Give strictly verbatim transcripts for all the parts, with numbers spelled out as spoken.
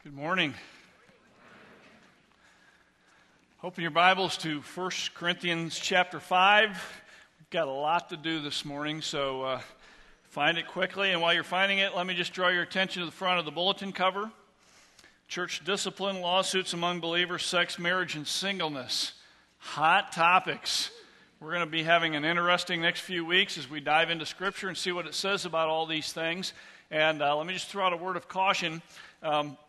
Good morning. Open your Bibles to First Corinthians chapter five. We've got a lot to do this morning, so uh, find it quickly. And while you're finding it, let me just draw your attention to the front of the bulletin cover. Church discipline, lawsuits among believers, sex, marriage, and singleness. Hot topics. We're going to be having an interesting next few weeks as we dive into Scripture and see what it says about all these things. And uh, let me just throw out a word of caution. Um,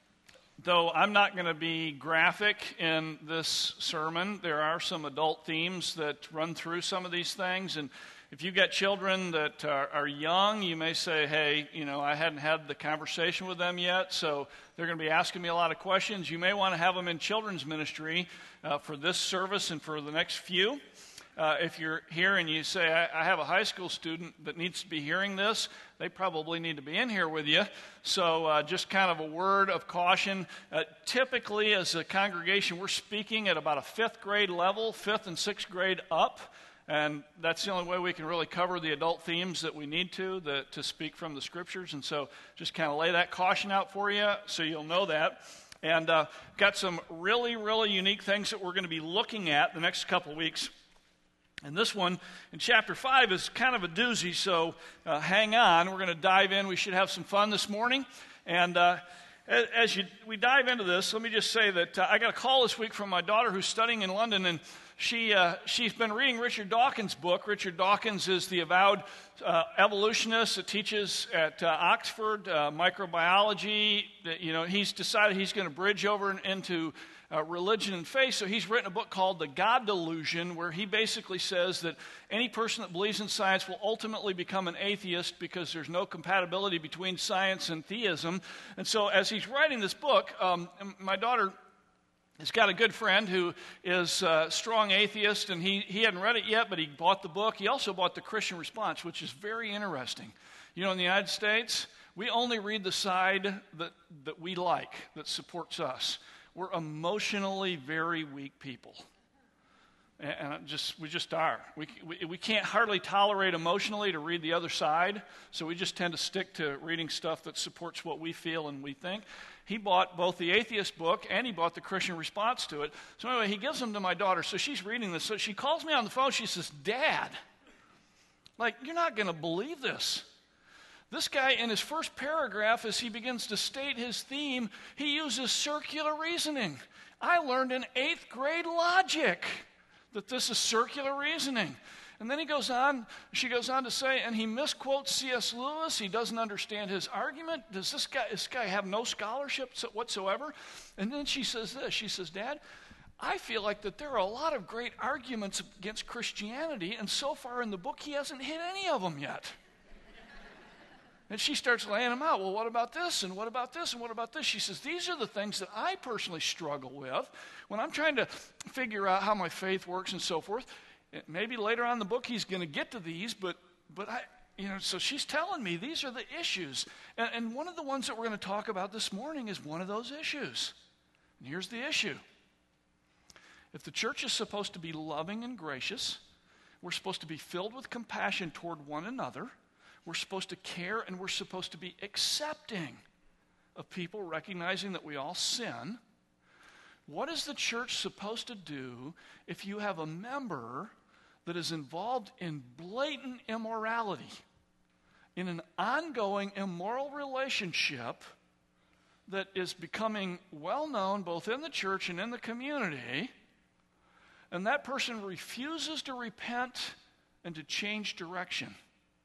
Though I'm not going to be graphic in this sermon, there are some adult themes that run through some of these things. And if you've got children that are, are young, you may say, hey, you know, I hadn't had the conversation with them yet, so they're going to be asking me a lot of questions. You may want to have them in children's ministry uh, for this service and for the next few. Uh, if you're here and you say, I, I have a high school student that needs to be hearing this, they probably need to be in here with you. So uh, just kind of a word of caution. Uh, typically, as a congregation, we're speaking at about a fifth grade level, fifth and sixth grade up. And that's the only way we can really cover the adult themes that we need to, the, to speak from the Scriptures. And so just kind of lay that caution out for you so you'll know that. And uh, got some really, really unique things that we're going to be looking at the next couple weeks. And this one in chapter five is kind of a doozy, so uh, hang on. We're going to dive in. We should have some fun this morning. And uh, as you, we dive into this, let me just say that uh, I got a call this week from my daughter who's studying in London, and she, uh, she's been reading Richard Dawkins' book. Richard Dawkins is the avowed uh, evolutionist that teaches at uh, Oxford, uh, microbiology. You know, he's decided he's going to bridge over into Uh, religion and faith, so he's written a book called The God Delusion, where he basically says that any person that believes in science will ultimately become an atheist because there's no compatibility between science and theism. And so as he's writing this book, um, my daughter has got a good friend who is a strong atheist, and he, he hadn't read it yet, but he bought the book. He also bought the Christian Response, which is very interesting. You know, in the United States, we only read the side that, that we like, that supports us. We're emotionally very weak people, and it just we just are. We, we we can't hardly tolerate emotionally to read the other side, so we just tend to stick to reading stuff that supports what we feel and we think. He bought both the atheist book and he bought the Christian Response to it. So anyway, he gives them to my daughter. So she's reading this. So she calls me on the phone. She says, "Dad, like you're not going to believe this. This guy, in his first paragraph, as he begins to state his theme, he uses circular reasoning. I learned in eighth grade logic that this is circular reasoning." And then he goes on, she goes on to say, and he misquotes C S Lewis. He doesn't understand his argument. Does this guy, this guy have no scholarship whatsoever? And then she says this, she says, "Dad, I feel like that there are a lot of great arguments against Christianity, and so far in the book, he hasn't hit any of them yet." And she starts laying them out. Well, what about this? And what about this? And what about this? She says, these are the things that I personally struggle with when I'm trying to figure out how my faith works and so forth. Maybe later on in the book he's going to get to these, but but I, you know, so she's telling me these are the issues. And, and one of the ones that we're going to talk about this morning is one of those issues. And here's the issue. If the church is supposed to be loving and gracious, we're supposed to be filled with compassion toward one another, we're supposed to care, and we're supposed to be accepting of people, recognizing that we all sin. What is the church supposed to do if you have a member that is involved in blatant immorality, in an ongoing immoral relationship that is becoming well known both in the church and in the community, and that person refuses to repent and to change direction?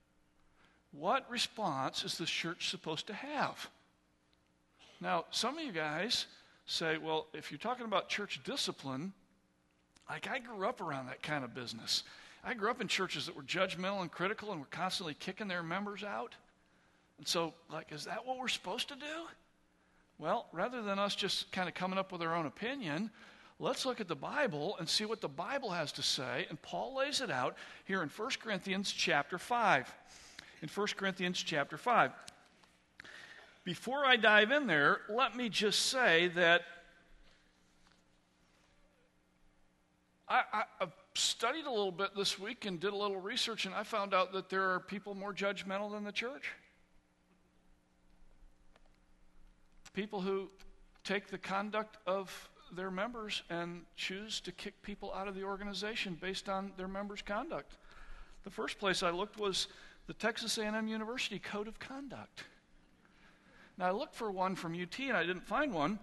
What response is the church supposed to have? Now, some of you guys say, well, if you're talking about church discipline, like I grew up around that kind of business. I grew up in churches that were judgmental and critical and were constantly kicking their members out. And so, like, is that what we're supposed to do? Well, rather than us just kind of coming up with our own opinion, let's look at the Bible and see what the Bible has to say. And Paul lays it out here in First Corinthians chapter five. In First Corinthians chapter five. Before I dive in there, let me just say that I, I, I've studied a little bit this week and did a little research, and I found out that there are people more judgmental than the church. People who take the conduct of their members and choose to kick people out of the organization based on their members' conduct. The first place I looked was the Texas A and M University Code of Conduct. Now, I looked for one from U T, and I didn't find one.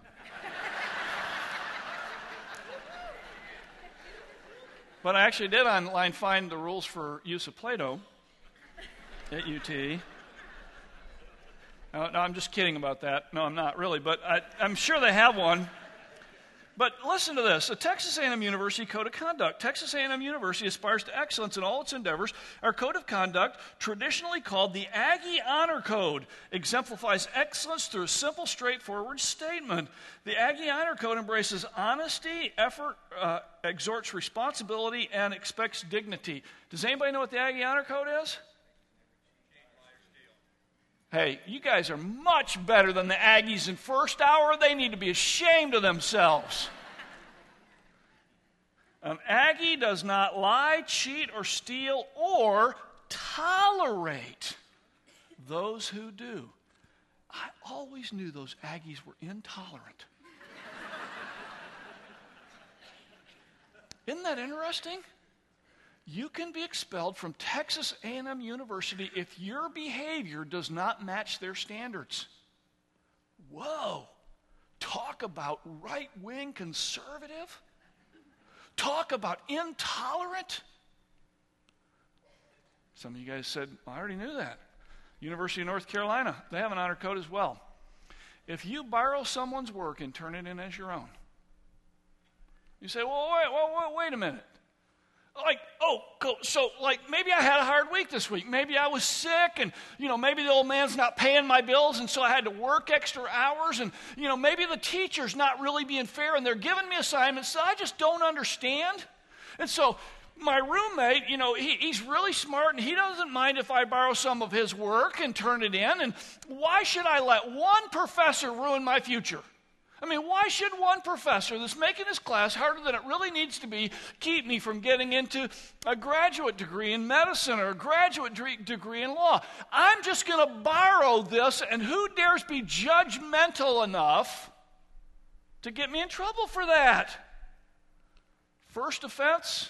But I actually did online find the rules for use of Play-Doh at U T. No, no, I'm just kidding about that. No, I'm not really, but I, I'm sure they have one. But listen to this, the Texas A and M University Code of Conduct. Texas A and M University aspires to excellence in all its endeavors. Our Code of Conduct, traditionally called the Aggie Honor Code, exemplifies excellence through a simple, straightforward statement. The Aggie Honor Code embraces honesty, effort, uh, exhorts responsibility, and expects dignity. Does anybody know what the Aggie Honor Code is? Hey, you guys are much better than the Aggies in first hour. They need to be ashamed of themselves. An Aggie does not lie, cheat, or steal, or tolerate those who do. I always knew those Aggies were intolerant. Isn't that interesting? You can be expelled from Texas A and M University if your behavior does not match their standards. Whoa. Talk about right-wing conservative. Talk about intolerant. Some of you guys said, well, I already knew that. University of North Carolina, they have an honor code as well. If you borrow someone's work and turn it in as your own, you say, well, wait, wait, wait a minute. Like, oh, so, like, maybe I had a hard week this week. Maybe I was sick, and, you know, maybe the old man's not paying my bills, and so I had to work extra hours, and, you know, maybe the teacher's not really being fair, and they're giving me assignments that I just don't understand. And so my roommate, you know, he, he's really smart, and he doesn't mind if I borrow some of his work and turn it in, and why should I let one professor ruin my future? I mean, why should one professor that's making his class harder than it really needs to be keep me from getting into a graduate degree in medicine or a graduate de- degree in law? I'm just going to borrow this, and who dares be judgmental enough to get me in trouble for that? First offense,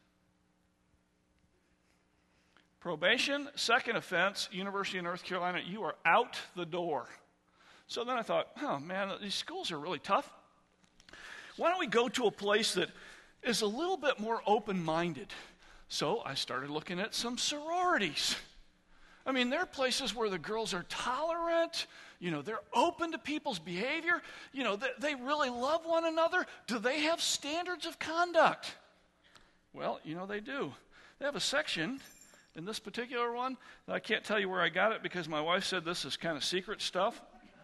probation. Second offense, University of North Carolina, you are out the door. So then I thought, oh, man, these schools are really tough. Why don't we go to a place that is a little bit more open-minded? So I started looking at some sororities. I mean, there are places where the girls are tolerant. You know, they're open to people's behavior. You know, they, they really love one another. Do they have standards of conduct? Well, you know, they do. They have a section in this particular one that I can't tell you where I got it because my wife said this is kind of secret stuff.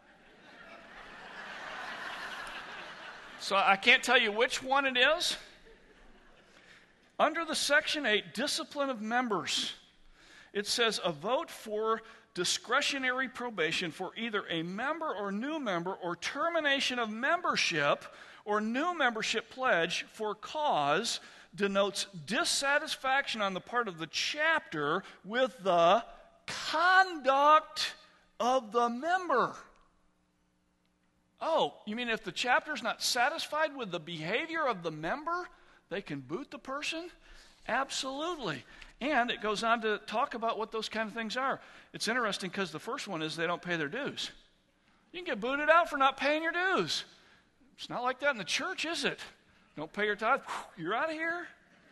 So I can't tell you which one it is. Under the Section eight, discipline of members, it says a vote for discretionary probation for either a member or new member or termination of membership or new membership pledge for cause denotes dissatisfaction on the part of the chapter with the conduct of the member. Oh, you mean if the chapter's not satisfied with the behavior of the member, they can boot the person? Absolutely. And it goes on to talk about what those kind of things are. It's interesting because the first one is they don't pay their dues. You can get booted out for not paying your dues. It's not like that in the church, is it? Don't pay your tithe, you're out of here.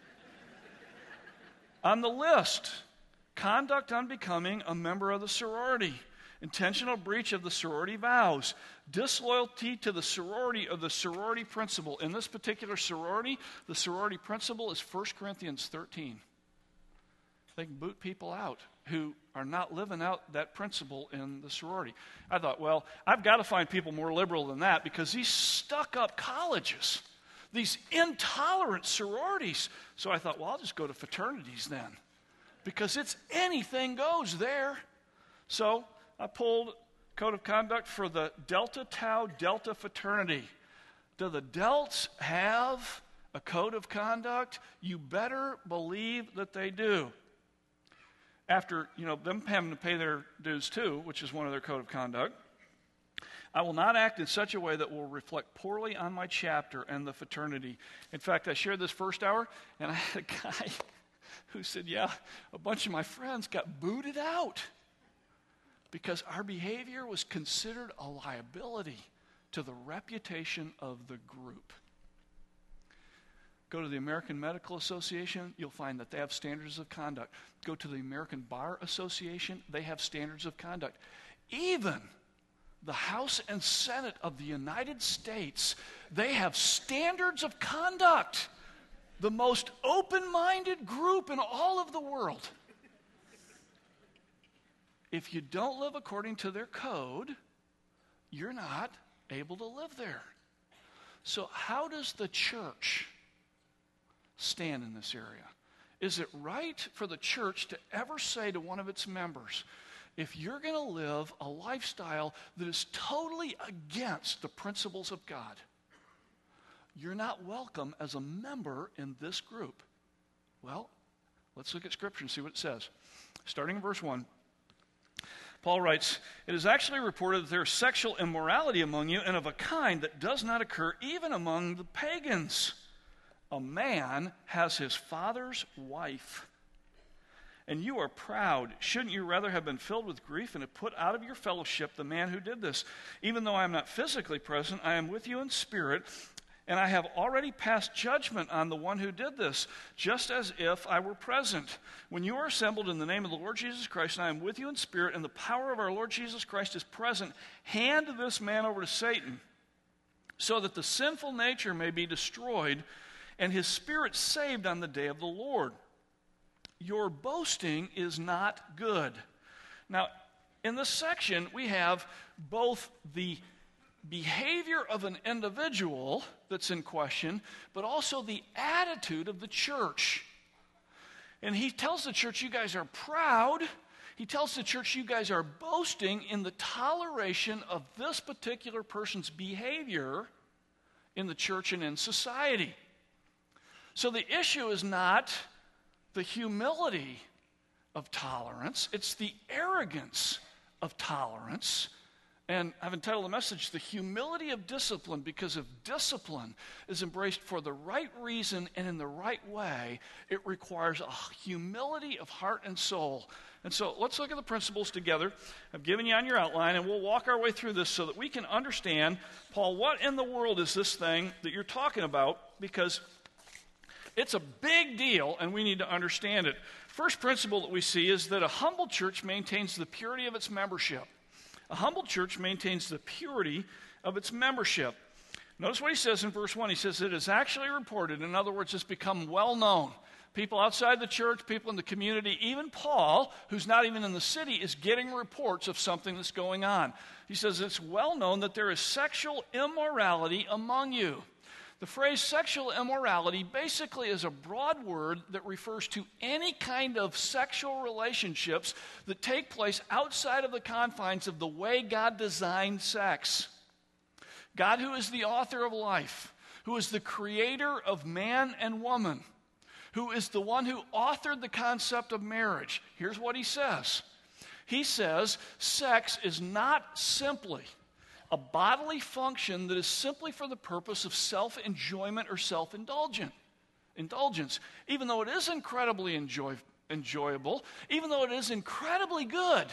On the list, conduct unbecoming a member of the sorority. Intentional breach of the sorority vows, disloyalty to the sorority or the sorority principle. In this particular sorority, the sorority principle is First Corinthians thirteen. They can boot people out who are not living out that principle in the sorority. I thought, well, I've got to find people more liberal than that because these stuck-up colleges, these intolerant sororities. So I thought, well, I'll just go to fraternities then because it's anything goes there. So I pulled Code of Conduct for the Delta Tau Delta fraternity. Do the Delts have a code of conduct? You better believe that they do. After, you know, them having to pay their dues too, which is one of their code of conduct, I will not act in such a way that will reflect poorly on my chapter and the fraternity. In fact, I shared this first hour, and I had a guy who said, yeah, a bunch of my friends got booted out because our behavior was considered a liability to the reputation of the group. Go to the American Medical Association, you'll find that they have standards of conduct. Go to the American Bar Association, they have standards of conduct. Even the House and Senate of the United States, they have standards of conduct. The most open-minded group in all of the world. If you don't live according to their code, you're not able to live there. So how does the church stand in this area? Is it right for the church to ever say to one of its members, if you're going to live a lifestyle that is totally against the principles of God, you're not welcome as a member in this group? Well, let's look at Scripture and see what it says. Starting in verse one, Paul writes, "It is actually reported that there is sexual immorality among you, and of a kind that does not occur even among the pagans. A man has his father's wife. And you are proud. Shouldn't you rather have been filled with grief and have put out of your fellowship the man who did this? Even though I am not physically present, I am with you in spirit, and I have already passed judgment on the one who did this, just as if I were present. When you are assembled in the name of the Lord Jesus Christ, and I am with you in spirit, and the power of our Lord Jesus Christ is present, hand this man over to Satan, so that the sinful nature may be destroyed, and his spirit saved on the day of the Lord. Your boasting is not good." Now, in this section, we have both the behavior of an individual that's in question, but also the attitude of the church. And he tells the church, you guys are proud. He tells the church, you guys are boasting in the toleration of this particular person's behavior in the church and in society. So the issue is not the humility of tolerance, it's the arrogance of tolerance. And I've entitled the message, "The Humility of Discipline," because if discipline is embraced for the right reason and in the right way, it requires a humility of heart and soul. And so let's look at the principles together. I've given you on your outline, and we'll walk our way through this so that we can understand, Paul, what in the world is this thing that you're talking about? Because it's a big deal, and we need to understand it. First principle that we see is that a humble church maintains the purity of its membership. A humble church maintains the purity of its membership. Notice what he says in verse one. He says, it is actually reported. In other words, it's become well known. People outside the church, people in the community, even Paul, who's not even in the city, is getting reports of something that's going on. He says it's well known that there is sexual immorality among you. The phrase sexual immorality basically is a broad word that refers to any kind of sexual relationships that take place outside of the confines of the way God designed sex. God, who is the author of life, who is the creator of man and woman, who is the one who authored the concept of marriage. Here's what he says. He says sex is not simply a bodily function that is simply for the purpose of self-enjoyment or self-indulgence. Indulgence, even though it is incredibly enjoy, enjoyable, even though it is incredibly good.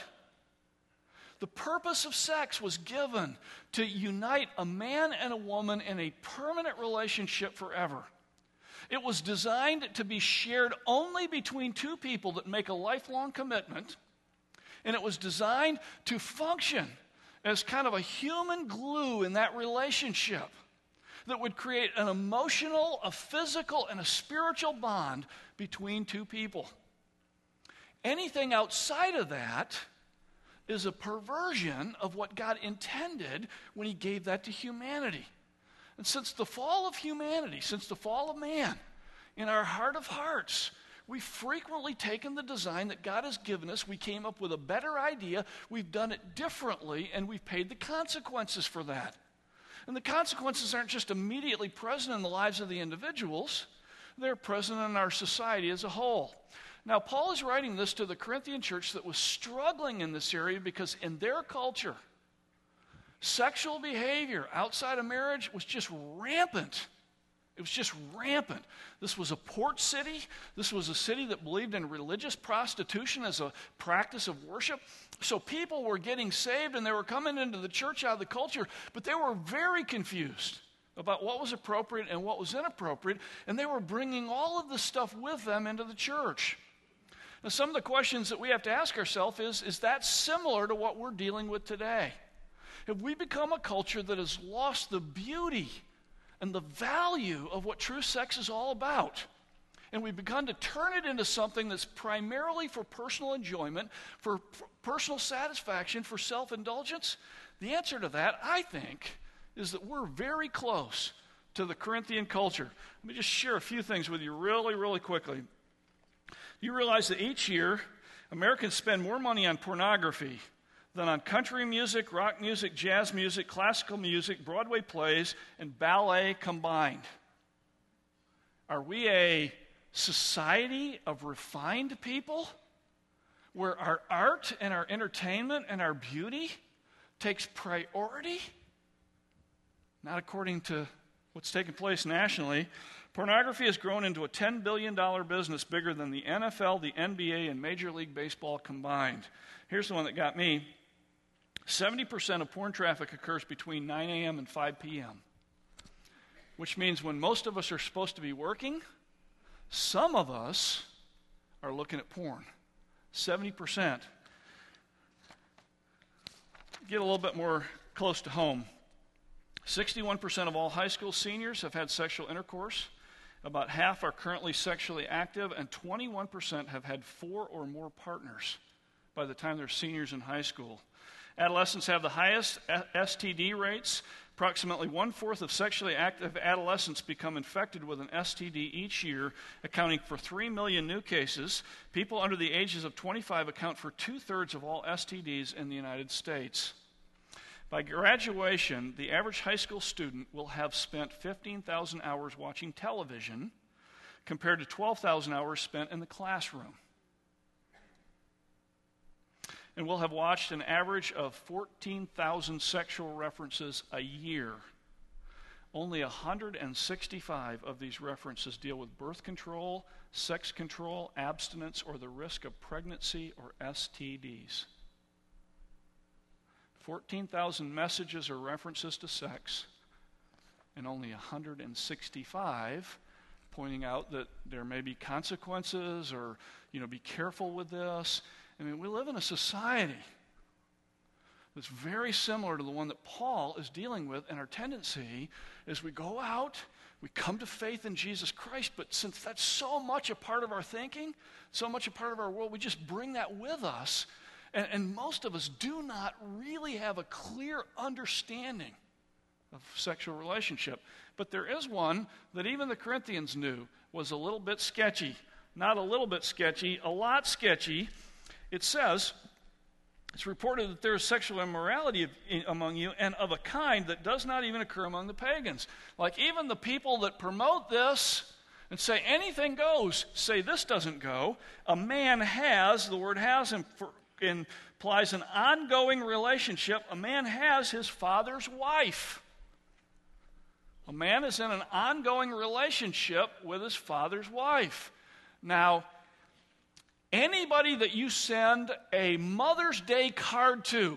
The purpose of sex was given to unite a man and a woman in a permanent relationship forever. It was designed to be shared only between two people that make a lifelong commitment, and it was designed to function as kind of a human glue in that relationship that would create an emotional, a physical, and a spiritual bond between two people. Anything outside of that is a perversion of what God intended when he gave that to humanity. And since the fall of humanity, since the fall of man, in our heart of hearts, we've frequently taken the design that God has given us, we came up with a better idea, we've done it differently, and we've paid the consequences for that. And the consequences aren't just immediately present in the lives of the individuals, they're present in our society as a whole. Now, Paul is writing this to the Corinthian church that was struggling in this area because in their culture, Sexual behavior outside of marriage was just rampant. It was just rampant. This was a port city. This was a city that believed in religious prostitution as a practice of worship. So people were getting saved and they were coming into the church out of the culture, but they were very confused about what was appropriate and what was inappropriate, and they were bringing all of this stuff with them into the church. Now, some of the questions that we have to ask ourselves is, is that similar to what we're dealing with today? Have we become a culture that has lost the beauty and the value of what true sex is all about? And we've begun to turn it into something that's primarily for personal enjoyment, for p- personal satisfaction, for self-indulgence? The answer to that, I think, is that we're very close to the Corinthian culture. Let me just share a few things with you really, really quickly. You realize that each year, Americans spend more money on pornography than on country music, rock music, jazz music, classical music, Broadway plays, and ballet combined. Are we a society of refined people where our art and our entertainment and our beauty takes priority? Not according to what's taking place nationally. Pornography has grown into a ten billion dollars business, bigger than the N F L, the N B A, and Major League Baseball combined. Here's the one that got me. seventy percent of porn traffic occurs between nine a.m. and five p.m., which means when most of us are supposed to be working, some of us are looking at porn. seventy percent. Get a little bit more close to home. sixty-one percent of all high school seniors have had sexual intercourse. About half are currently sexually active, and twenty-one percent have had four or more partners by the time they're seniors in high school. Adolescents have the highest S T D rates. Approximately one-fourth of sexually active adolescents become infected with an S T D each year, accounting for three million new cases. People under the ages of twenty-five account for two-thirds of all S T Ds in the United States. By graduation, the average high school student will have spent fifteen thousand hours watching television compared to twelve thousand hours spent in the classroom. And we'll have watched an average of fourteen thousand sexual references a year. Only one hundred sixty-five of these references deal with birth control, sex control, abstinence, or the risk of pregnancy or S T Ds. fourteen thousand messages or references to sex, and only one hundred sixty-five pointing out that there may be consequences or, you know, be careful with this. I mean, we live in a society that's very similar to the one that Paul is dealing with, and our tendency is we go out, we come to faith in Jesus Christ, but since that's so much a part of our thinking, so much a part of our world, we just bring that with us. And, and most of us do not really have a clear understanding of sexual relationship. But there is one that even the Corinthians knew was a little bit sketchy. Not a little bit sketchy, a lot sketchy. It says, it's reported that there is sexual immorality among you, and of a kind that does not even occur among the pagans. Like even the people that promote this and say anything goes, say this doesn't go. A man has, the word has implies an ongoing relationship. A man has his father's wife. A man is in an ongoing relationship with his father's wife. Now, anybody that you send a Mother's Day card to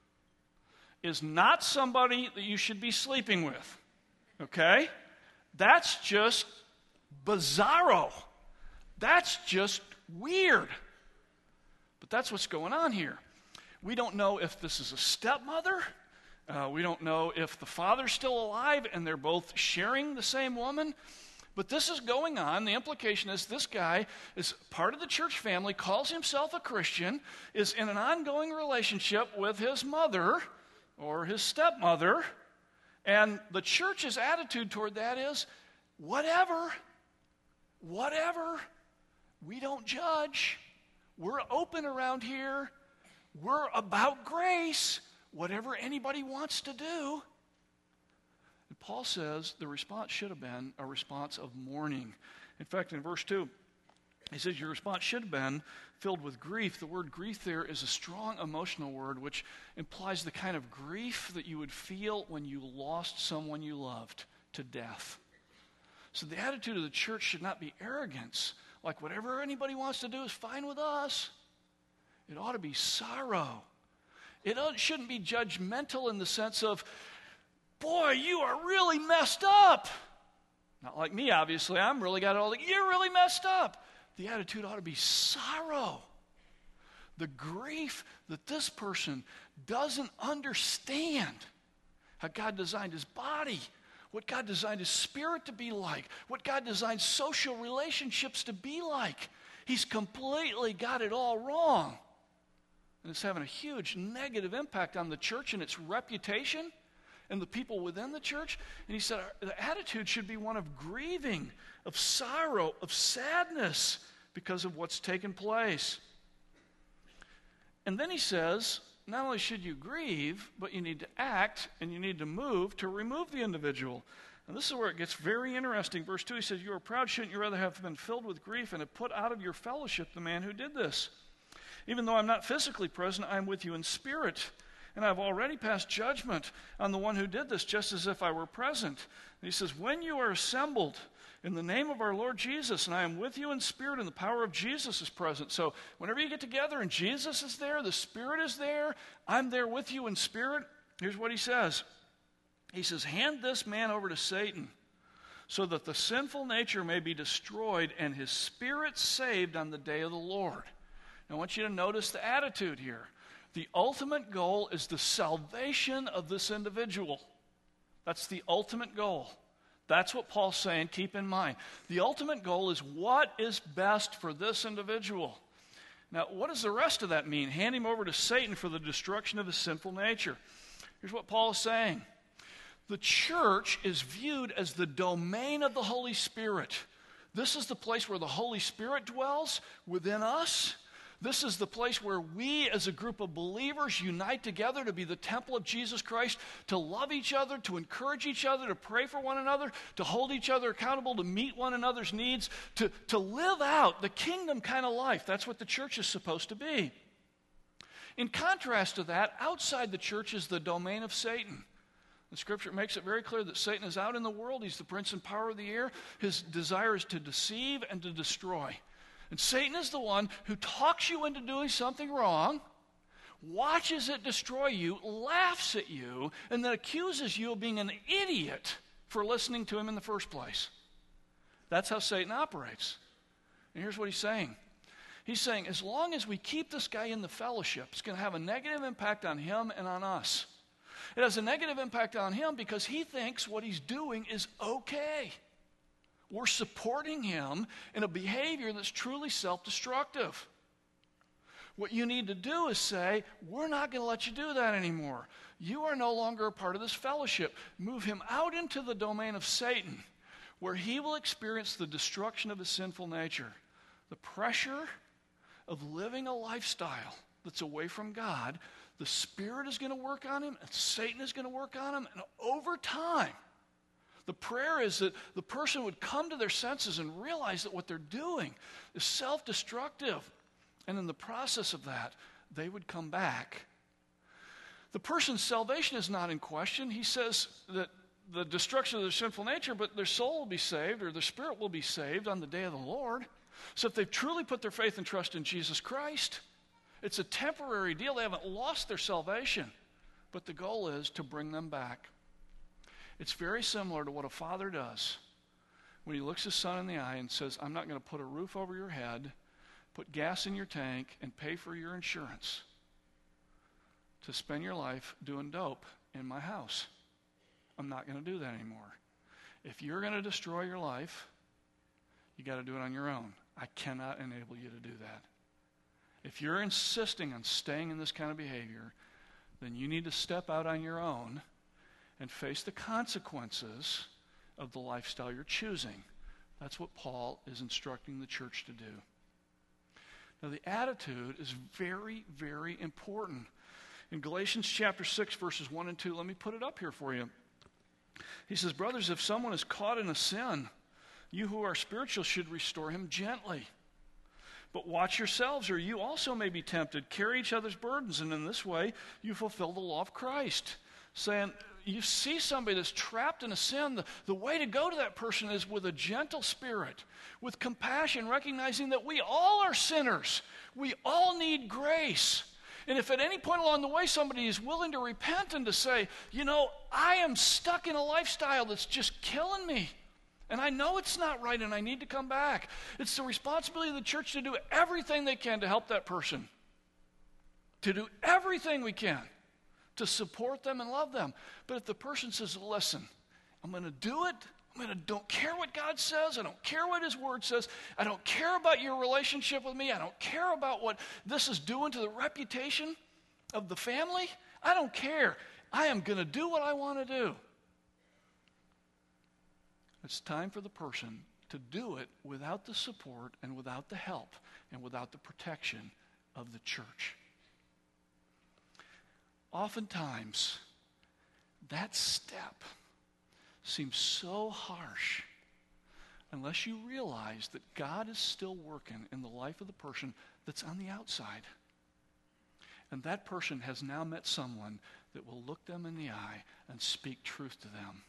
is not somebody that you should be sleeping with, okay? That's just bizarro. That's just weird. But that's what's going on here. We don't know if this is a stepmother. Uh, we don't know if the father's still alive and they're both sharing the same woman. But this is going on. The implication is this guy is part of the church family, calls himself a Christian, is in an ongoing relationship with his mother or his stepmother, and the church's attitude toward that is, whatever, whatever, we don't judge. We're open around here. We're about grace. Whatever anybody wants to do. And Paul says the response should have been a response of mourning. In fact, in verse two, He says your response should have been filled with grief. The word grief there is a strong emotional word which implies the kind of grief that you would feel when you lost someone you loved to death. So the attitude of the church should not be arrogance, like whatever anybody wants to do is fine with us. It ought to be sorrow. It shouldn't be judgmental in the sense of, boy, you are really messed up. Not like me, obviously. I'm really got it all. You're really messed up. The attitude ought to be sorrow. The grief that this person doesn't understand how God designed his body, what God designed his spirit to be like, what God designed social relationships to be like. He's completely got it all wrong. And it's having a huge negative impact on the church and its reputation and the people within the church. And he said the attitude should be one of grieving, of sorrow, of sadness because of what's taken place. And then he says, not only should you grieve, but you need to act and you need to move to remove the individual. And this is where it gets very interesting. Verse two, he says, you are proud, shouldn't you rather have been filled with grief and have put out of your fellowship the man who did this? Even though I'm not physically present, I am with you in spirit. And I've already passed judgment on the one who did this, just as if I were present. And he says, when you are assembled in the name of our Lord Jesus, and I am with you in spirit, and the power of Jesus is present. So whenever you get together and Jesus is there, the Spirit is there, I'm there with you in spirit. Here's what he says. He says, hand this man over to Satan, so that the sinful nature may be destroyed and his spirit saved on the day of the Lord. Now, I want you to notice the attitude here. The ultimate goal is the salvation of this individual. That's the ultimate goal. That's what Paul's saying, keep in mind. The ultimate goal is what is best for this individual. Now, what does the rest of that mean? Hand him over to Satan for the destruction of his sinful nature. Here's what Paul is saying. The church is viewed as the domain of the Holy Spirit. This is the place where the Holy Spirit dwells within us. This is the place where we as a group of believers unite together to be the temple of Jesus Christ, to love each other, to encourage each other, to pray for one another, to hold each other accountable, to meet one another's needs, to, to live out the kingdom kind of life. That's what the church is supposed to be. In contrast to that, outside the church is the domain of Satan. The Scripture makes it very clear that Satan is out in the world. He's the prince and power of the air. His desire is to deceive and to destroy. And Satan is the one who talks you into doing something wrong, watches it destroy you, laughs at you, and then accuses you of being an idiot for listening to him in the first place. That's how Satan operates. And here's what he's saying. He's saying, as long as we keep this guy in the fellowship, it's going to have a negative impact on him and on us. It has a negative impact on him because he thinks what he's doing is okay. We're supporting him in a behavior that's truly self-destructive. What you need to do is say, we're not going to let you do that anymore. You are no longer a part of this fellowship. Move him out into the domain of Satan, where he will experience the destruction of his sinful nature. The pressure of living a lifestyle that's away from God, the Spirit is going to work on him, and Satan is going to work on him, and over time, the prayer is that the person would come to their senses and realize that what they're doing is self-destructive. And in the process of that, they would come back. The person's salvation is not in question. He says that the destruction of their sinful nature, but their soul will be saved, or their spirit will be saved on the day of the Lord. So if they've truly put their faith and trust in Jesus Christ, it's a temporary deal. They haven't lost their salvation. But the goal is to bring them back. It's very similar to what a father does when he looks his son in the eye and says, I'm not going to put a roof over your head, put gas in your tank, and pay for your insurance to spend your life doing dope in my house. I'm not going to do that anymore. If you're going to destroy your life, you got to do it on your own. I cannot enable you to do that. If you're insisting on staying in this kind of behavior, then you need to step out on your own and face the consequences of the lifestyle you're choosing. That's what Paul is instructing the church to do. Now, the attitude is very, very important. In Galatians chapter six, verses one and two, let me put it up here for you. He says, brothers, if someone is caught in a sin, you who are spiritual should restore him gently. But watch yourselves, or you also may be tempted. Carry each other's burdens, and in this way you fulfill the law of Christ. Saying, you see somebody that's trapped in a sin, the, the way to go to that person is with a gentle spirit, with compassion, recognizing that we all are sinners. We all need grace. And if at any point along the way somebody is willing to repent and to say, you know, I am stuck in a lifestyle that's just killing me, and I know it's not right and I need to come back, it's the responsibility of the church to do everything they can to help that person, to do everything we can to support them and love them. But if the person says, listen, I'm going to do it, I'm going to don't care what God says, I don't care what his word says, I don't care about your relationship with me, I don't care about what this is doing to the reputation of the family, I don't care. I am going to do what I want to do. It's time for the person to do it without the support and without the help and without the protection of the church. Oftentimes, that step seems so harsh unless you realize that God is still working in the life of the person that's on the outside. And that person has now met someone that will look them in the eye and speak truth to them.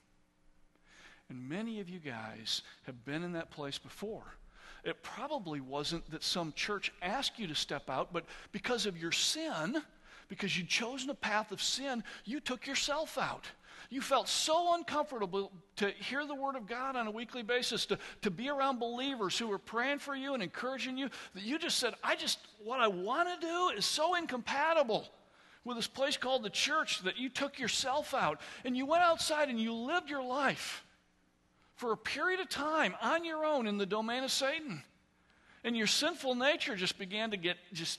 And many of you guys have been in that place before. It probably wasn't that some church asked you to step out, but because of your sin, because you'd chosen a path of sin, you took yourself out. You felt so uncomfortable to hear the word of God on a weekly basis, to, to be around believers who were praying for you and encouraging you, that you just said, I just, what I want to do is so incompatible with this place called the church that you took yourself out. And you went outside and you lived your life for a period of time on your own in the domain of Satan. And your sinful nature just began to get just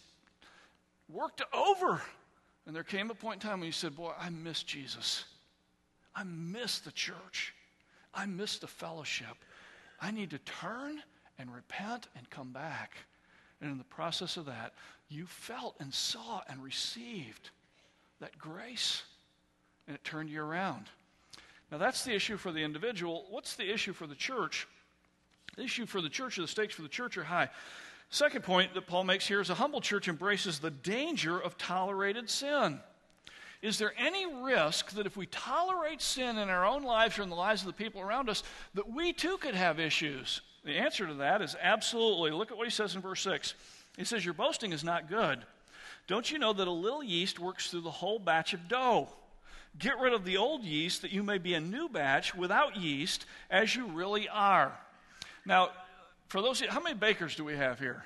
worked over. And there came a point in time when you said, boy, I miss Jesus. I miss the church. I miss the fellowship. I need to turn and repent and come back. And in the process of that, you felt and saw and received that grace. And it turned you around. Now that's the issue for the individual. What's the issue for the church? The issue for the church, or the stakes for the church are high. Second point that Paul makes here is a humble church embraces the danger of tolerated sin. Is there any risk that if we tolerate sin in our own lives or in the lives of the people around us, that we too could have issues? The answer to that is absolutely. Look at what he says in verse six. He says, your boasting is not good. Don't you know that a little yeast works through the whole batch of dough? Get rid of the old yeast that you may be a new batch without yeast as you really are. Now, for those of you, how many bakers do we have here?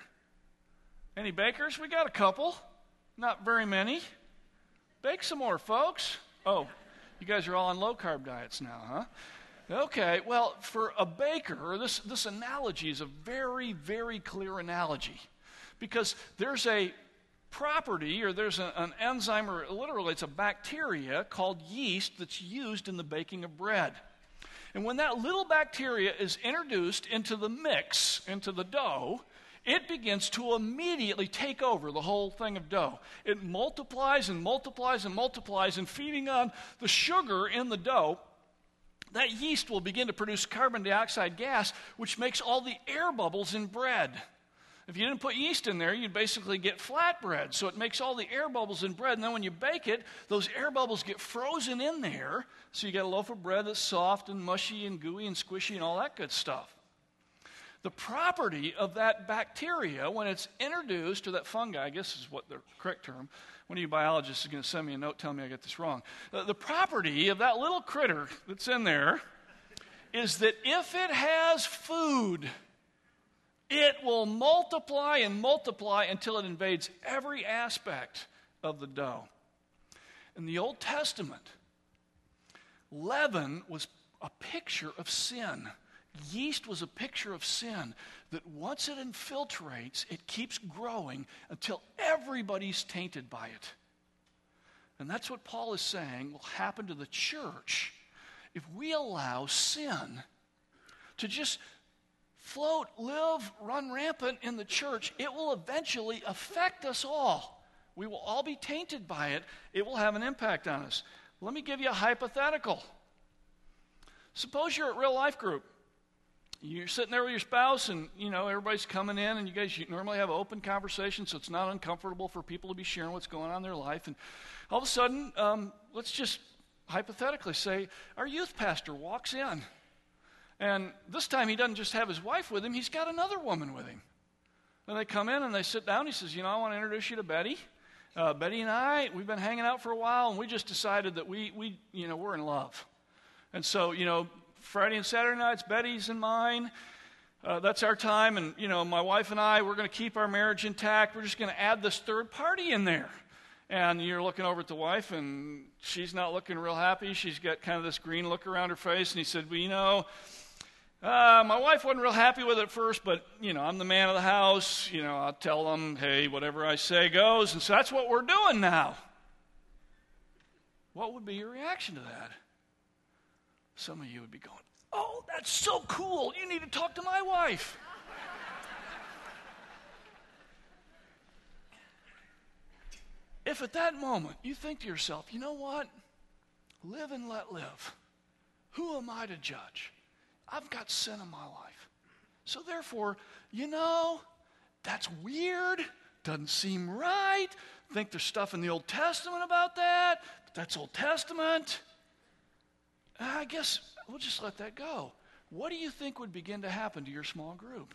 Any bakers? We got a couple. Not very many. Bake some more, folks. Oh, you guys are all on low-carb diets now, huh? Okay, well, for a baker, this, this analogy is a very, very clear analogy. Because there's a property, or there's a, an enzyme, or literally it's a bacteria called yeast that's used in the baking of bread. And when that little bacteria is introduced into the mix, into the dough, it begins to immediately take over the whole thing of dough. It multiplies and multiplies and multiplies, and feeding on the sugar in the dough, that yeast will begin to produce carbon dioxide gas, which makes all the air bubbles in bread. If you didn't put yeast in there, you'd basically get flat bread. So it makes all the air bubbles in bread, and then when you bake it, those air bubbles get frozen in there, so you get a loaf of bread that's soft and mushy and gooey and squishy and all that good stuff. The property of that bacteria, when it's introduced, or that fungi, I guess is what the correct term, one of you biologists is going to send me a note telling me I get this wrong. Uh, the property of that little critter that's in there is that if it has food, it will multiply and multiply until it invades every aspect of the dough. In the Old Testament, leaven was a picture of sin. Yeast was a picture of sin, that once it infiltrates, it keeps growing until everybody's tainted by it. And that's what Paul is saying will happen to the church if we allow sin to just float, live, run rampant in the church. It will eventually affect us all. We will all be tainted by it. It will have an impact on us. Let me give you a hypothetical. Suppose you're at Real Life Group, you're sitting there with your spouse, and, you know, everybody's coming in, and you guys you normally have an open conversation, so it's not uncomfortable for people to be sharing what's going on in their life. And all of a sudden, um, let's just hypothetically say our youth pastor walks in. And this time he doesn't just have his wife with him, he's got another woman with him. And they come in and they sit down. He says, you know, I want to introduce you to Betty. Uh, Betty and I, we've been hanging out for a while, and we just decided that we, we, you know, we're in love. And so, you know, Friday and Saturday nights, Betty's and mine. Uh, that's our time. And, you know, my wife and I, we're going to keep our marriage intact. We're just going to add this third party in there. And you're looking over at the wife, and she's not looking real happy. She's got kind of this green look around her face. And he said, well, you know, uh, my wife wasn't real happy with it at first, but, you know, I'm the man of the house. You know, I'll tell them, hey, whatever I say goes. And so that's what we're doing now. What would be your reaction to that? Some of you would be going, oh, that's so cool. You need to talk to my wife. If at that moment you think to yourself, you know what? Live and let live. Who am I to judge? I've got sin in my life. So therefore, you know, that's weird. Doesn't seem right. Think there's stuff in the Old Testament about that. But that's Old Testament. I guess we'll just let that go. What do you think would begin to happen to your small group?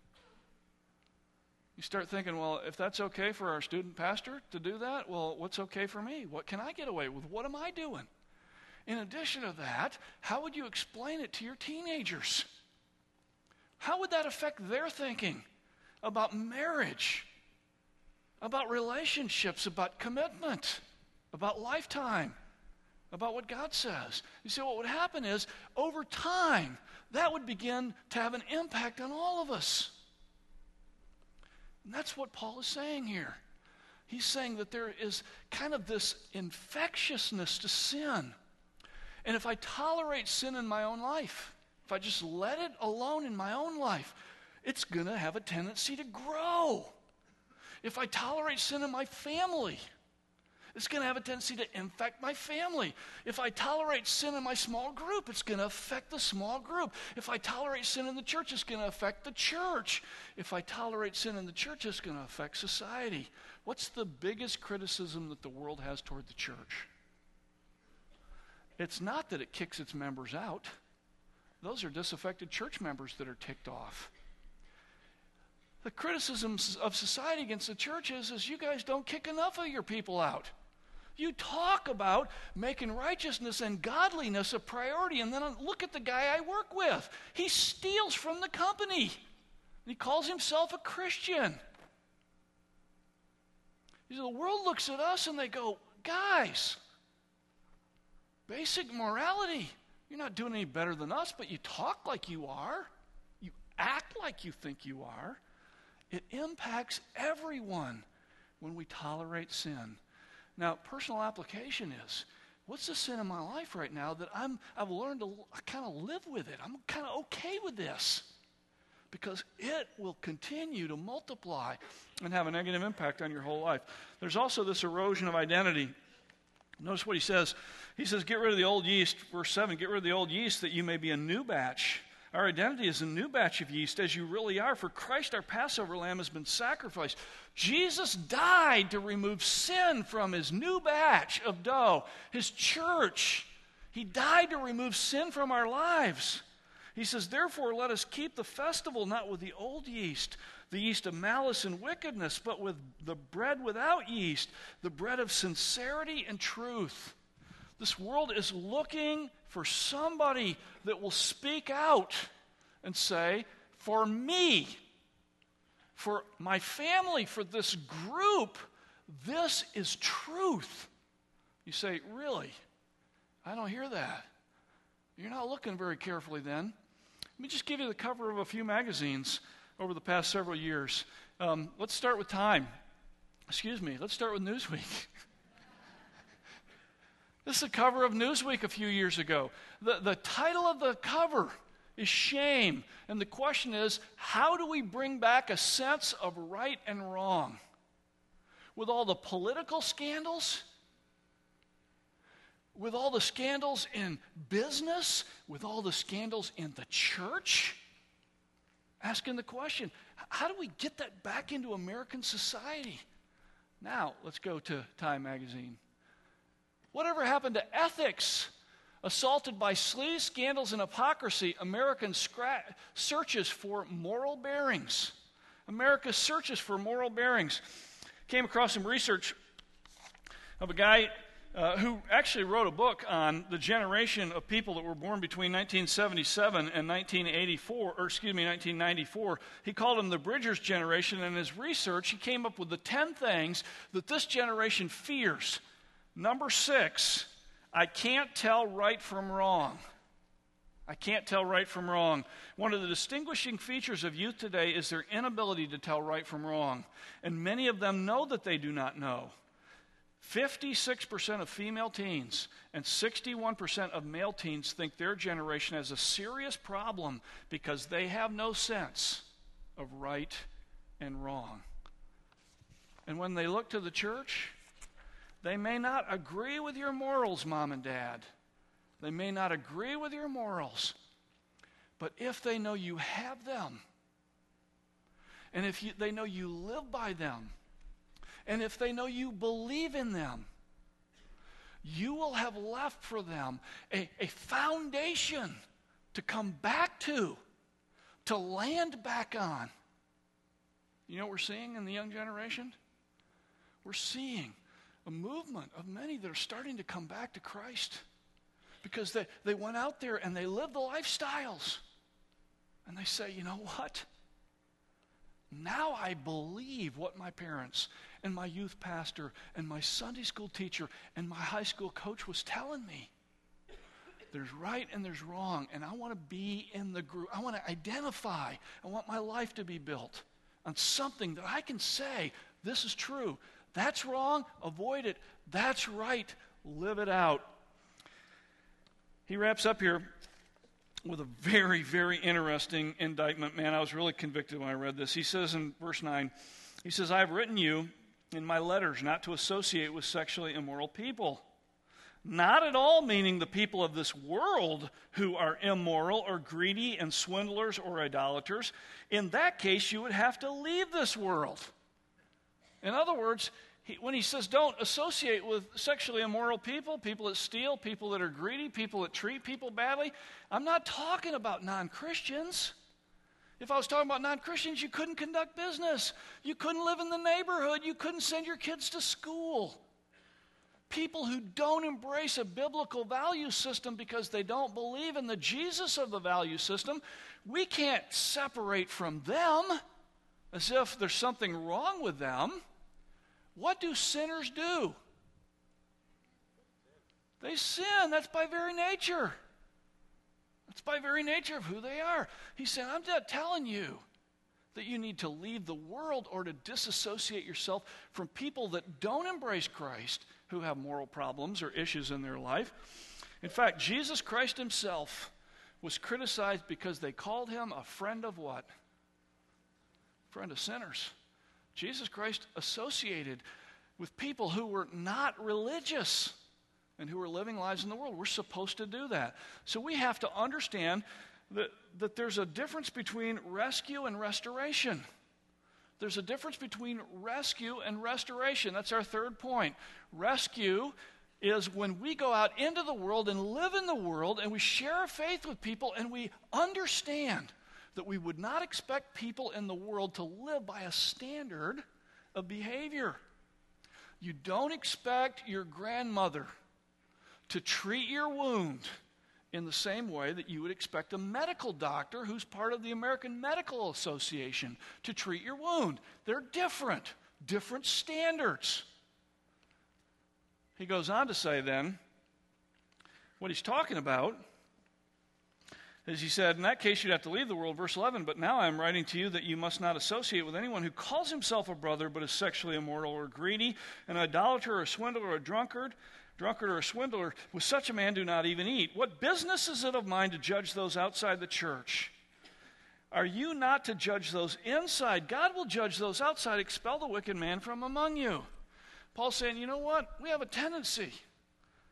You start thinking, well, if that's okay for our student pastor to do that, well, what's okay for me? What can I get away with? What am I doing? In addition to that, how would you explain it to your teenagers? How would that affect their thinking about marriage, about relationships, about commitment, about lifetime, about what God says? You see, what would happen is, over time, that would begin to have an impact on all of us. And that's what Paul is saying here. He's saying that there is kind of this infectiousness to sin. And if I tolerate sin in my own life, if I just let it alone in my own life, it's going to have a tendency to grow. If I tolerate sin in my family, it's going to have a tendency to infect my family. If I tolerate sin in my small group, it's going to affect the small group. If I tolerate sin in the church, it's going to affect the church. If I tolerate sin in the church, it's going to affect society. What's the biggest criticism that the world has toward the church? It's not that it kicks its members out. Those are disaffected church members that are ticked off. The criticisms of society against the church is, is you guys don't kick enough of your people out. You talk about making righteousness and godliness a priority, and then look at the guy I work with. He steals from the company. He calls himself a Christian. The world looks at us and they go, guys, basic morality. You're not doing any better than us, but you talk like you are. You act like you think you are. It impacts everyone when we tolerate sin. Now, personal application is, what's the sin in my life right now that I'm, I've learned to kind of live with it? I'm kind of okay with this because it will continue to multiply and have a negative impact on your whole life. There's also this erosion of identity. Notice what he says. He says, get rid of the old yeast. Verse seven, get rid of the old yeast that you may be a new batch. Our identity is a new batch of yeast, as you really are. For Christ, our Passover lamb, has been sacrificed. Jesus died to remove sin from his new batch of dough, his church. He died to remove sin from our lives. He says, therefore, let us keep the festival not with the old yeast, the yeast of malice and wickedness, but with the bread without yeast, the bread of sincerity and truth. This world is looking for somebody that will speak out and say, for me, for my family, for this group, this is truth. You say, really? I don't hear that. You're not looking very carefully then. Let me just give you the cover of a few magazines over the past several years. Um, let's start with Time. Excuse me, let's start with Newsweek. This is the cover of Newsweek a few years ago. The, the title of the cover is Shame. And the question is, how do we bring back a sense of right and wrong? With all the political scandals, with all the scandals in business, with all the scandals in the church, asking the question, how do we get that back into American society? Now, let's go to Time magazine. Whatever happened to ethics? Assaulted by sleaze, scandals, and hypocrisy, American scra- searches for moral bearings. America searches for moral bearings. Came across some research of a guy uh, who actually wrote a book on the generation of people that were born between nineteen seventy-seven and nineteen eighty-four, or excuse me, nineteen ninety-four. He called them the Bridgers generation, and in his research, he came up with the ten things that this generation fears. Number six, I can't tell right from wrong. I can't tell right from wrong. One of the distinguishing features of youth today is their inability to tell right from wrong. And many of them know that they do not know. fifty-six percent of female teens and sixty-one percent of male teens think their generation has a serious problem because they have no sense of right and wrong. And when they look to the church, they may not agree with your morals, Mom and Dad. They may not agree with your morals. But if they know you have them, and if you, they know you live by them, and if they know you believe in them, you will have left for them a, a foundation to come back to, to land back on. You know what we're seeing in the young generation? We're seeing a movement of many that are starting to come back to Christ because they, they went out there and they lived the lifestyles. And they say, you know what? Now I believe what my parents and my youth pastor and my Sunday school teacher and my high school coach was telling me. There's right and there's wrong, and I want to be in the group. I want to identify. I want my life to be built on something that I can say, this is true. That's wrong, avoid it. That's right, live it out. He wraps up here with a very, very interesting indictment. Man, I was really convicted when I read this. He says in verse nine, he says, I have written you in my letters not to associate with sexually immoral people. Not at all meaning the people of this world who are immoral or greedy and swindlers or idolaters. In that case, you would have to leave this world. In other words, he, when he says don't associate with sexually immoral people, people that steal, people that are greedy, people that treat people badly, I'm not talking about non-Christians. If I was talking about non-Christians, you couldn't conduct business. You couldn't live in the neighborhood. You couldn't send your kids to school. People who don't embrace a biblical value system because they don't believe in the Jesus of the value system, we can't separate from them as if there's something wrong with them. What do sinners do? They sin. That's by very nature. That's by very nature of who they are. He said, I'm not telling you that you need to leave the world or to disassociate yourself from people that don't embrace Christ, who have moral problems or issues in their life. In fact, Jesus Christ himself was criticized because they called him a friend of what? Friend of sinners. Jesus Christ associated with people who were not religious and who were living lives in the world. We're supposed to do that. So we have to understand that, that there's a difference between rescue and restoration. There's a difference between rescue and restoration. That's our third point. Rescue is when we go out into the world and live in the world and we share our faith with people and we understand that we would not expect people in the world to live by a standard of behavior. You don't expect your grandmother to treat your wound in the same way that you would expect a medical doctor who's part of the American Medical Association to treat your wound. They're different, different standards. He goes on to say then, what he's talking about as he said, in that case you'd have to leave the world, verse eleven, but now I'm writing to you that you must not associate with anyone who calls himself a brother but is sexually immoral or greedy, an idolater or a swindler or a drunkard, drunkard or a swindler. With such a man do not even eat. What business is it of mine to judge those outside the church? Are you not to judge those inside? God will judge those outside. Expel the wicked man from among you. Paul's saying, you know what? We have a tendency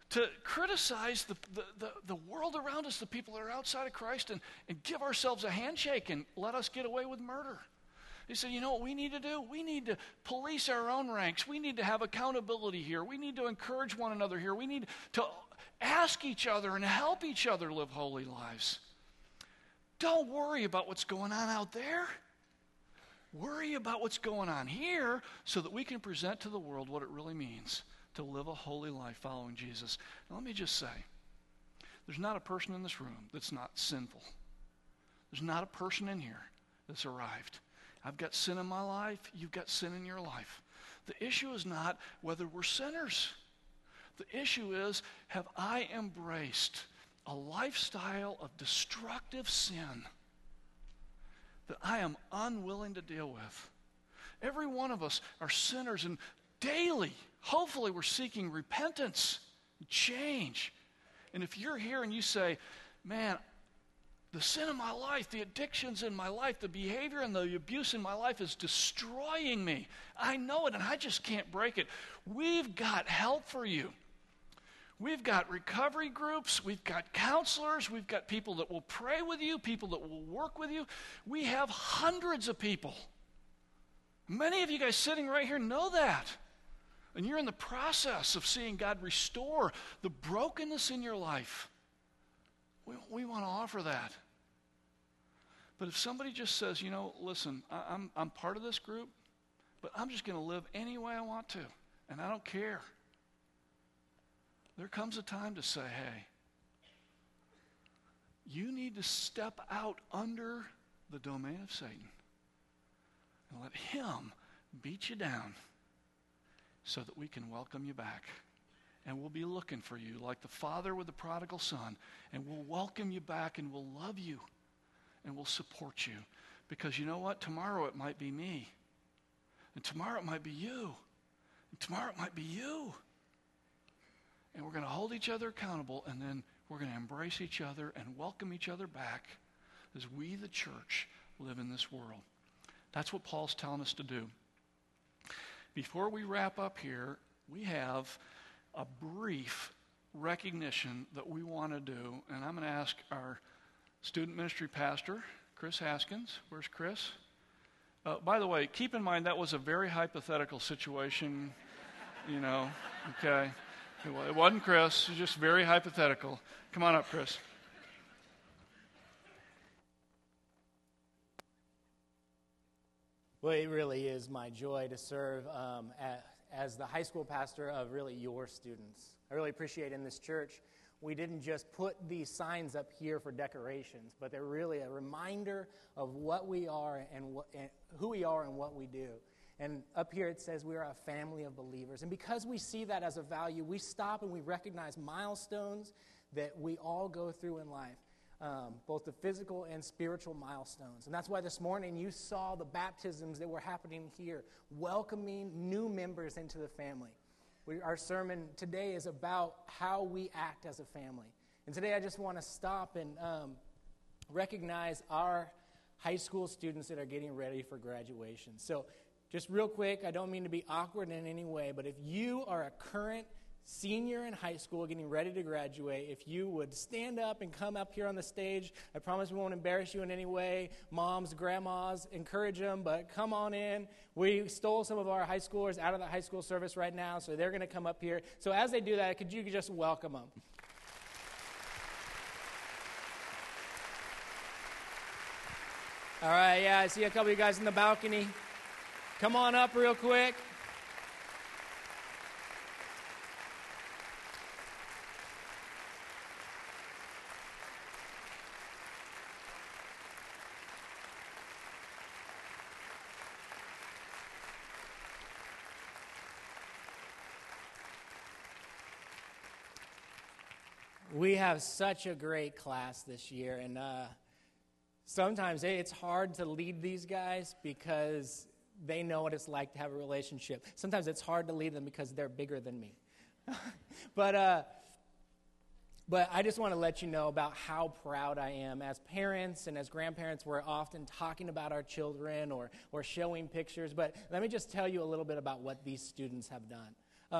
to criticize the, the, the, the world around us, the people that are outside of Christ, and, and give ourselves a handshake and let us get away with murder. He said, you know what we need to do? We need to police our own ranks. We need to have accountability here. We need to encourage one another here. We need to ask each other and help each other live holy lives. Don't worry about what's going on out there. Worry about what's going on here so that we can present to the world what it really means to live a holy life following Jesus. Now, let me just say, there's not a person in this room that's not sinful. There's not a person in here that's arrived. I've got sin in my life. You've got sin in your life. The issue is not whether we're sinners. The issue is, have I embraced a lifestyle of destructive sin that I am unwilling to deal with? Every one of us are sinners, and daily, hopefully, we're seeking repentance, change. And if you're here and you say, man, the sin in my life, the addictions in my life, the behavior and the abuse in my life is destroying me. I know it, and I just can't break it. We've got help for you. We've got recovery groups. We've got counselors. We've got people that will pray with you, people that will work with you. We have hundreds of people. Many of you guys sitting right here know that. And you're in the process of seeing God restore the brokenness in your life. We, we want to offer that. But if somebody just says, you know, listen, I, I'm, I'm part of this group, but I'm just going to live any way I want to, and I don't care. There comes a time to say, hey, you need to step out under the domain of Satan and let him beat you down so that we can welcome you back. And we'll be looking for you like the father with the prodigal son, and we'll welcome you back, and we'll love you, and we'll support you. Because you know what? Tomorrow it might be me. And tomorrow it might be you. And tomorrow it might be you. And we're going to hold each other accountable, and then we're going to embrace each other and welcome each other back as we, the church, live in this world. That's what Paul's telling us to do. Before we wrap up here, we have a brief recognition that we want to do, and I'm going to ask our student ministry pastor, Chris Haskins. Where's Chris? Uh, by the way, keep in mind that was a very hypothetical situation, you know, okay? It wasn't Chris. It was just very hypothetical. Come on up, Chris. Well, it really is my joy to serve um, at, as the high school pastor of really your students. I really appreciate in this church, we didn't just put these signs up here for decorations, but they're really a reminder of what we are and, what, and who we are and what we do. And up here it says we are a family of believers. And because we see that as a value, we stop and we recognize milestones that we all go through in life, um, both the physical and spiritual milestones. And that's why this morning you saw the baptisms that were happening here, welcoming new members into the family. We, our sermon today is about how we act as a family. And today I just want to stop and um, recognize our high school students that are getting ready for graduation. So just real quick, I don't mean to be awkward in any way, but if you are a current senior in high school getting ready to graduate, if you would stand up and come up here on the stage, I promise we won't embarrass you in any way. Moms, grandmas, encourage them, but come on in. We stole some of our high schoolers out of the high school service right now, so they're going to come up here. So as they do that, could you just welcome them? All right, yeah, I see a couple of you guys in the balcony. Come on up real quick. We have such a great class this year, and uh, sometimes it's hard to lead these guys because they know what it's like to have a relationship. Sometimes it's hard to lead them because they're bigger than me. but uh, but I just want to let you know about how proud I am. As parents and as grandparents, we're often talking about our children or, or showing pictures. But let me just tell you a little bit about what these students have done. Um,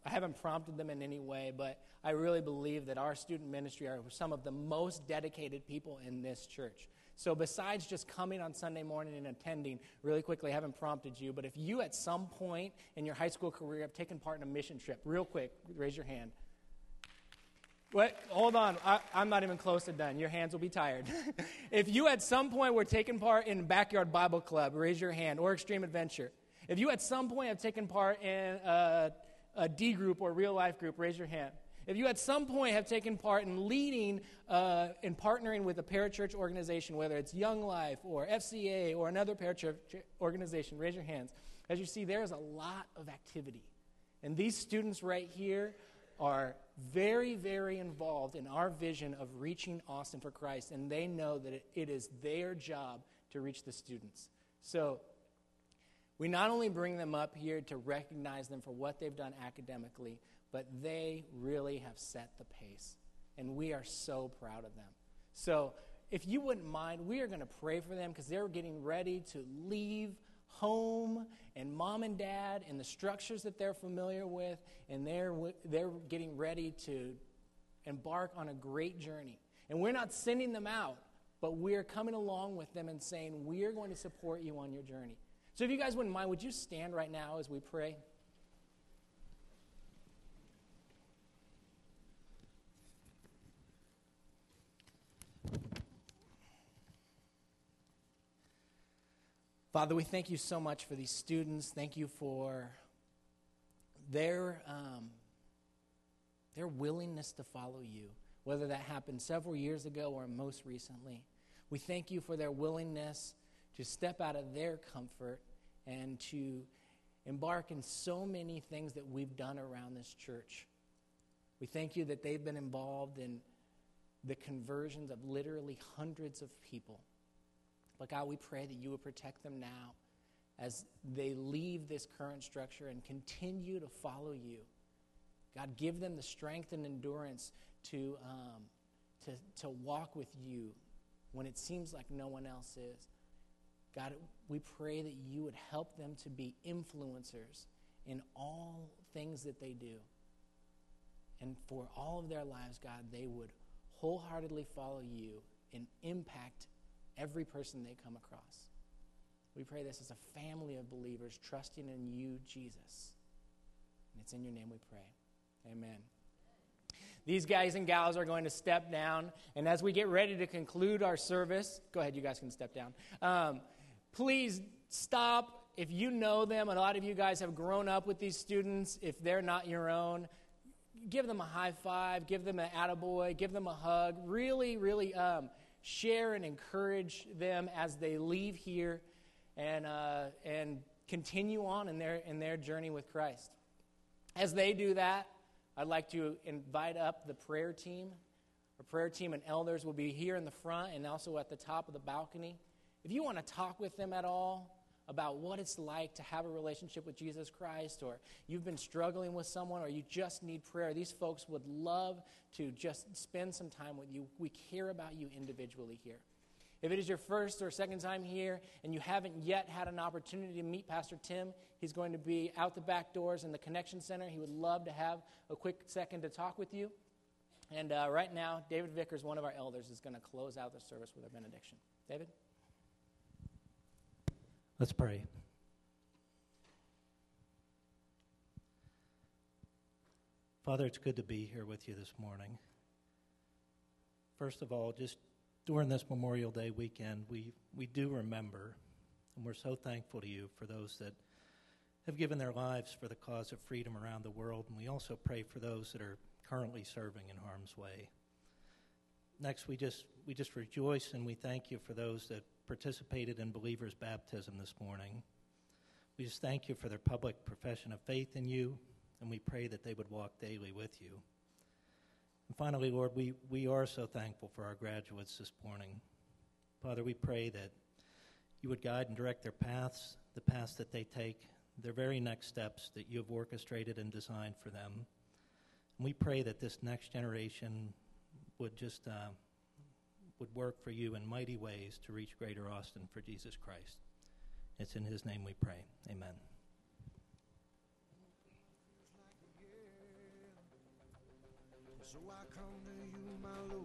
I haven't prompted them in any way, but I really believe that our student ministry are some of the most dedicated people in this church. So besides just coming on Sunday morning and attending, really quickly, I haven't prompted you, but if you at some point in your high school career have taken part in a mission trip, real quick, raise your hand. What? Hold on. I, I'm not even close to done. Your hands will be tired. If you at some point were taking part in Backyard Bible Club, raise your hand, or Extreme Adventure. If you at some point have taken part in a, a D group or real life group, raise your hand. If you at some point have taken part in leading uh, and partnering with a parachurch organization, whether it's Young Life or F C A or another parachurch organization, raise your hands. As you see, there's a lot of activity. And these students right here are very, very involved in our vision of reaching Austin for Christ, and they know that it, it is their job to reach the students. So we not only bring them up here to recognize them for what they've done academically, but they really have set the pace, and we are so proud of them. So if you wouldn't mind, we are going to pray for them because they're getting ready to leave home and mom and dad and the structures that they're familiar with, and they're they're getting ready to embark on a great journey. And we're not sending them out, but we're coming along with them and saying, we're going to support you on your journey. So if you guys wouldn't mind, would you stand right now as we pray? Father, we thank you so much for these students. Thank you for their um, their willingness to follow you, whether that happened several years ago or most recently. We thank you for their willingness to step out of their comfort and to embark in so many things that we've done around this church. We thank you that they've been involved in the conversions of literally hundreds of people. But God, we pray that you would protect them now as they leave this current structure and continue to follow you. God, give them the strength and endurance to, um, to, to walk with you when it seems like no one else is. God, we pray that you would help them to be influencers in all things that they do. And for all of their lives, God, they would wholeheartedly follow you and impact every person they come across. We pray this as a family of believers trusting in you, Jesus. And it's in your name we pray. Amen. These guys and gals are going to step down. And as we get ready to conclude our service, go ahead, you guys can step down. Um, please stop. If you know them, a lot of you guys have grown up with these students. If they're not your own, give them a high five, give them an attaboy, give them a hug. Really, really um, share and encourage them as they leave here and uh, and continue on in their in their journey with Christ. As they do that, I'd like to invite up the prayer team. Our prayer team and elders will be here in the front and also at the top of the balcony. If you want to talk with them at all about what it's like to have a relationship with Jesus Christ, or you've been struggling with someone, or you just need prayer, these folks would love to just spend some time with you. We care about you individually here. If it is your first or second time here and you haven't yet had an opportunity to meet Pastor Tim, he's going to be out the back doors in the Connection Center. He would love to have a quick second to talk with you. And uh, right now, David Vickers, one of our elders, is going to close out the service with a benediction. David? Let's pray. Father, it's good to be here with you this morning. First of all, just during this Memorial Day weekend, we, we do remember, and we're so thankful to you for those that have given their lives for the cause of freedom around the world, and we also pray for those that are currently serving in harm's way. Next, we just we just rejoice and we thank you for those that participated in believers' baptism this morning. We just thank you for their public profession of faith in you, and we pray that they would walk daily with you. And finally, Lord, we, we are so thankful for our graduates this morning. Father, we pray that you would guide and direct their paths, the paths that they take, their very next steps that you have orchestrated and designed for them. And we pray that this next generation would just uh, would work for you in mighty ways to reach Greater Austin for Jesus Christ. It's in his name we pray. Amen. So I come to you, my Lord.